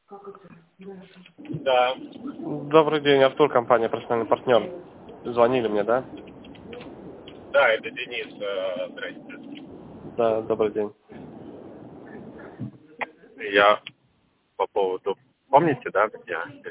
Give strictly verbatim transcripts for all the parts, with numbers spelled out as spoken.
Да. Добрый день, Артур, компания «Профессиональный партнер». Звонили мне, да? Да, это Денис. э, Здрасте. Да, добрый день. Я по поводу... Помните, да, где?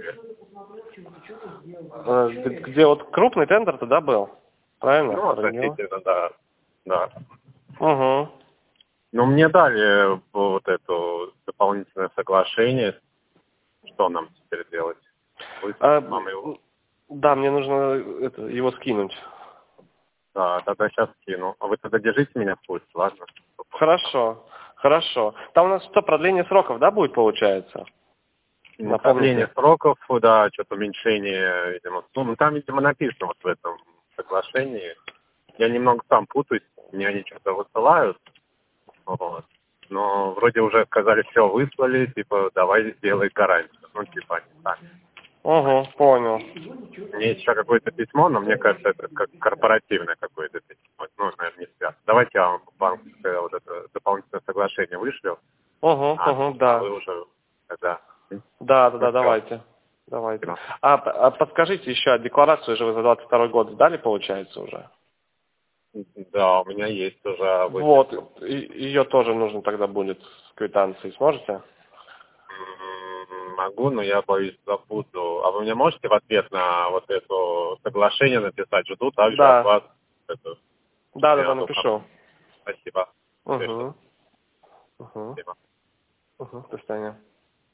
Э, Где, где вот крупный тендер тогда был? Правильно? Ну, Про него? относительно, да. Да. Угу. Но мне дали вот это дополнительное соглашение. Что нам теперь делать? А, Выслать вам его? да, мне нужно это, его скинуть. Да, тогда сейчас скину. А вы тогда держите меня в курсе, ладно? Хорошо, хорошо. Там у нас что, продление сроков, да, будет, получается? Ну, продление Напомните. сроков, да, что-то уменьшение, видимо. Ну, там, видимо, написано вот в этом соглашении. Я немного сам путаюсь, мне они что-то высылают, вот. Но вроде уже сказали, все, выслали, типа, давай сделай гарантию. Ну, типа, они сами. Угу, понял. Мне есть еще какое-то письмо, но мне кажется, это как корпоративное какое-то письмо. Ну, наверное, не связано. Давайте я вам банковское вот это дополнительное соглашение вышлю, Угу, а, угу, а вы да. уже тогда... Да, да, Ну, да, все. давайте. Давайте. А, а подскажите еще, а декларацию же вы за двадцать второй год сдали, получается, уже? Да, у меня есть уже Вот, выписка. ее тоже нужно тогда будет с квитанцией. Сможете? М, Могу, но я боюсь забуду. А вы мне можете в ответ на вот это соглашение написать? Жду также от Да. вас это, Да, да, да, минуту. напишу. Спасибо. Все, что. Угу. Угу. Спасибо. Угу. До свидания.